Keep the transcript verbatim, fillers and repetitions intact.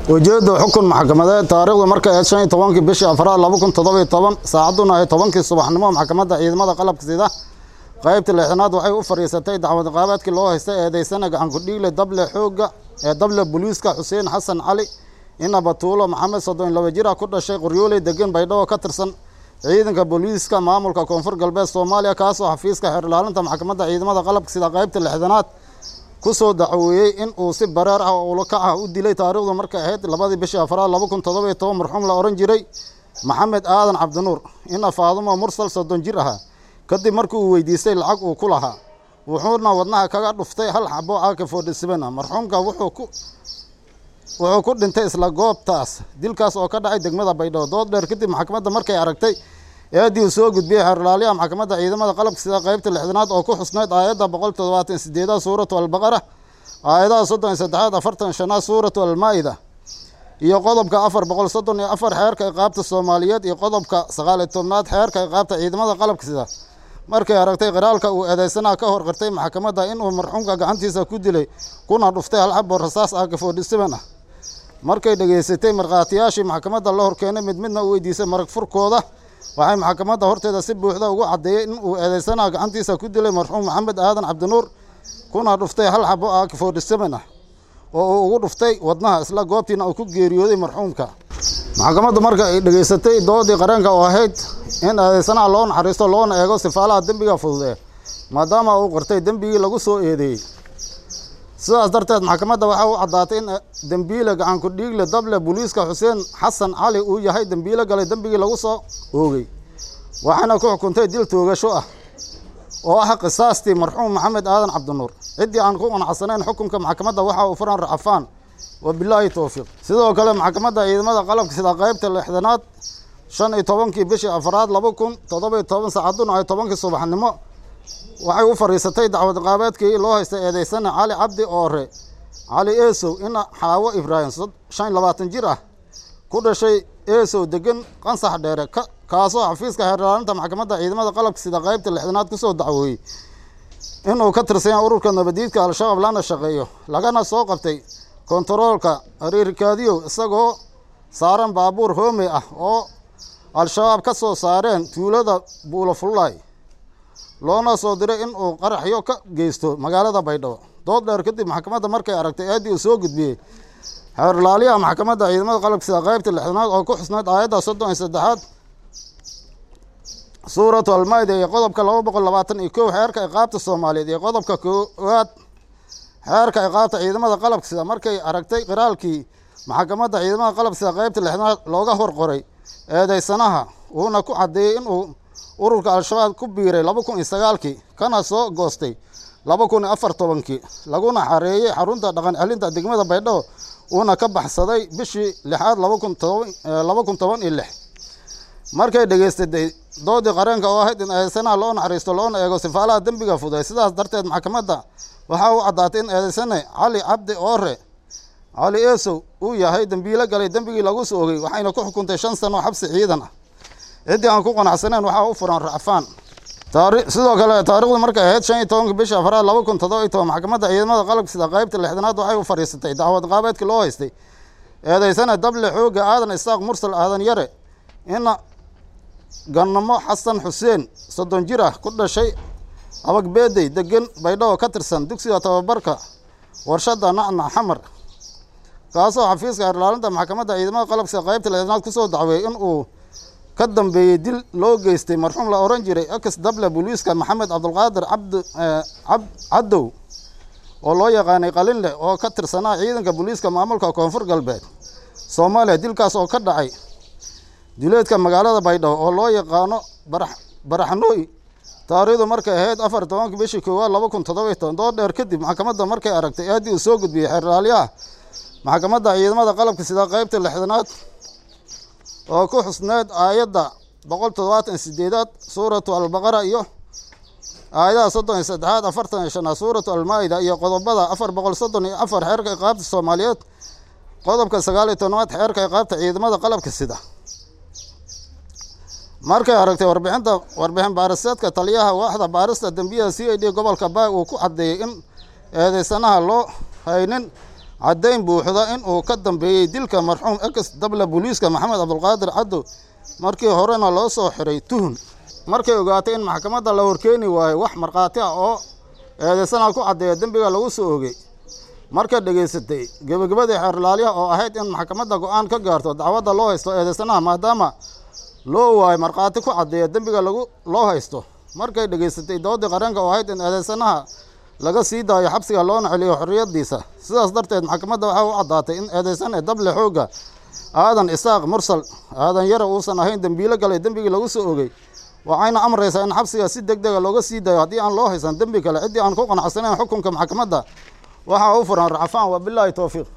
وجد حكم محكمة تاريخ مركز عشرين طبعاً بيش أفراد لابوكم تضبي طبعاً ساعدونا طبعاً كالصباح نمو محكمة إذا ماذا قلب كذا قايبة الإحناد وحي أوفر يستي دعوة قابات كل الله يستي هذه سنة عن كل دبل حوجة دبل بوليسكا حسين حسن علي إن بطولة محمد صدوين لو جرى كل شيء قريولي دقين بيضاء كترسن عيدن كبوليسكا معمول ككونفور قلبي الصوماليا كاسو حفيز كحرلال أنت محكمة إذا ماذا قلب كذا قايبة الإحناد كسو دعوي إن أوسب برار أو لقاها ودي تاريخ مركز هيد لبادي بشي أفراد لابوكم تضبي طبعاً مرحوم لأورنجري محمد آدم عبد النور إن فاطمة مرسل صدون جرها kadib markuu weydiistay lacag uu ku lahaa wuxuuna wadnaha kaga dhuftay hal xabo A K forty-seven marxuumka wuxuu ku wuxuu ku dhintay isla goobtaas dilkaas oo ka dhacay degmada Baydhabo dood dheer kadib maxkamadda markay aragtay eedii soo gudbiyay xerlaaliyaha maxkamadda ciidamada qalabka sida qaybta lixdanaad oo ku xusnayd aayadda boqol toddobaatan iyo sideed suuratu al-baqara aayadaha soddon iyo saddex afartan iyo shan suuratu al-maa'ida iyo qodobka afar boqol soddon iyo afar xeerka iqaabta Soomaaliyeed iyo qodobka sagaal iyo toban xeerka iqaabta ciidamada qalabka sida markay aragtay qiraalka uu eedeysana ka hor qirtay maxkamadda in uu marxuumka gacantiisa ku dilay kuna dhuftay hal xabo rasaas A K forty-seven ah markay dhageysatay marqaatiyaashii maxkamadda la horkeenay mid midna u weydiisay marag furkooda waxay maxkamadda horteeda si buuxda ugu cadeeyay in uu eedeysana gacantiisa ku dilay marxuum Maxamed Aadan Cabdinuur kuna dhuftay hal xabo A K forty-seven ah oo uu ugu dhuftay wadnaha isla goobtiina uu ku geeriyooday marxuumka maxkamaddu marka ay dhageysatay doodii qareenka oo ahayd in eedeysana loo naxariisto loona eego sifaalaha dambiga fudud maadaama uu qortay dambigii lagu soo eedeeyay sidaas darteed maxkamadda waxa uu cadaatay in dambiile gacan ku dhiigle dable booliiska Xuseen Xasan Cali uu yahay dambiile galay dambigii lagu soo oogay waxaana ku xukuntay dil toogasho ah oo ah qisaastii marxuum Maxamed Aadan Cabdinuur cidii aan ku qanacsanayn xukunka maxkamadda waxa uu furan racfaan wabillahi tawfiiq sidoo kale maxkamadda ciidamada qalabka sida qaybta lixdanaad shan iyo tobankii bishii afraad laba kun toddoba iyo toban saacaduna ay tobankii subaxnimo waxay u fariisatay dacwad qaabeedkii loo haystay eedeysana Cali Cabdi Oore Cali Eesow in Xaawo Ibraahim shan iyo labaatan jir ah ku dhashay Eesow degan qansax dheere kaasoo xafiiska xeerlaalinta maxkamadda ciidamada qalabka sida qaybta lixdanaad ku soo dacwooyay inuu ka tirsan ururka nabadiidka al-shabaab lana shaqeeyo lagana soo qabtay kontaroolka ariirkaadiyo isagoo saaran baabuur hoome ah oo al-shabaab ka soo saareen tuulada Buulafulay loona soo diray in uu qaraxyo ka geysto magaalada Baydhabo dood dheer kadib maxkamadda markay aragtay eedii uu soo gudbiyay xeerlaaliyaha maxkamadda ciidamada qalabka sida qaybta lixdanaad oo ku xusnayd aayadda soddon iyo saddex suuratu al-maa'ida iyo qodobka laba boqol labaatan iyo kow xeerka iqaabta Soomaaliyeed iyo qodobka koowaad xeerka iqaabta ciidamada qalabka sida markay aragtay qiraalkii maxkamadda ciidamada qalabka sida qaybta lixdanaad looga hor qoray eedeysanaha uuna ku cadeeyay in uu ururka al-shabaab ku biiray laba kun iyo sagaalkii kana soo goostay laba kun iyo afar iyo tobankii laguna xareeyay xarunta dhaqan celinta degmada Baydhabo uuna ka baxsaday bishii lixaad laba kun toban iyo lix markay dhageystay doodii qareenka oo ahayd in eedeysanaha loo naxariisto loona eego sifaalaha dambiga fudud sidaas darteed maxkamadda waxa uu cadaatay in eedeysane Cali Cabdi Oore Cali Eesow uu yahay dambiile galay dambigii lagu soo oogay waxayna ku xukuntay shan sano xabsi ciidan ah cidii aan ku qanacsanayn waxa uu furan racfaan taariikh sidoo kale taariikhdu markay ahayd shan iyo toban bishii afraad laba kun toddoba iyo toban maxkamadda ciidamada qalabka sida qaybta lixdanaad waxay u fariisatay dacwad qaabeedkii loo haystay eedeysane dable xooga Aadan Isaaq Mursal Aadan Yare in ganamo Xasan Xuseen soddon jir ah ku dhashay abagbeeday degan Baydhabo ka tirsan dugsiga tababarka warshada nacna xamar kaasoo xafiiska xeerlaalinta maxkamadda ciidamada qalabka sida qaybta lixdanaad ku soo dacweeyay in uu ka dambeeyay dil loo geystay marxuum la oran jiray ex dable booliiska Maxamed Cabdulqaadir Cabdi Cadow oo loo yaqaanay Qalinle oo ka tirsanaa ciidanka booliiska maamulka koonfur galbeed Soomaaliya dilkaas oo ka dhacay dileedka magaalada Baydhabo oo loo yaqaano Baraxnooy taariikhdu markay ahayd afar iyo toban bishii koowaad laba kun toddoba iyo toban dood dheer kadib maxkamadda markay aragtay eedii uu soo gudbiyay xeerlaaliyaha maxkamadda ciidamada qalabka sida qaybta lixdanaad oo ku xusnayd aayadda boqol toddobaatan iyo sideed suuratu al-baqara iyo aayadaha soddon iyo saddex afartan iyo shan suuratu al-maa'ida iyo qodobada afar boqol soddon iyo afar xeerka iqaabta Soomaaliyeed qodobka sagaal iyo toban xeerka iqaabta ciidamada qalabka sida markay aragtay warbixinta warbixin baariseedka taliyaha waaxda baarista dambiyada C I D gobolka Baay uu ku cadeeyay in eedeysanaha loo haynin caddayn buuxda in uu ka dambeeyey dilka marxuum ex dabla booliiska maxamed cabdulqaadir caddow markii horena loo soo xiray tuhun markay ogaatay in maxkamadda la horkeeni waayo wax markhaati ah oo eedaysana ku caddeeya dembiga lagu soo oogay marka dhageysatay gebagabadii xeerlaaliyaha oo ahayd in maxkamadda go'aan ka gaarto dacwadda loo haysto eedaysanaha maadaama loo waayo markhaati ku caddeeya dembiga lagu loo haysto markay dhageysatay doodii qareenka oo ahayd in eedaysanaha laga sii daayo xabsiga loona celiyo xorriyadiisa sidaas darteed maxkamadda waxay u caddaatay in eedaysane dable xoogga aadan isaaq mursal aadan yare uusan ahayn dembiilo galay dembigii lagu soo oogay waxayna amraysaa in xabsiga si degdega looga sii daayo haddii aan loo haysan dembi kale ciddii aan ku qanacsanayn xukunka maxkamadda waxaa u furan racfaan wabilaahi towfiiq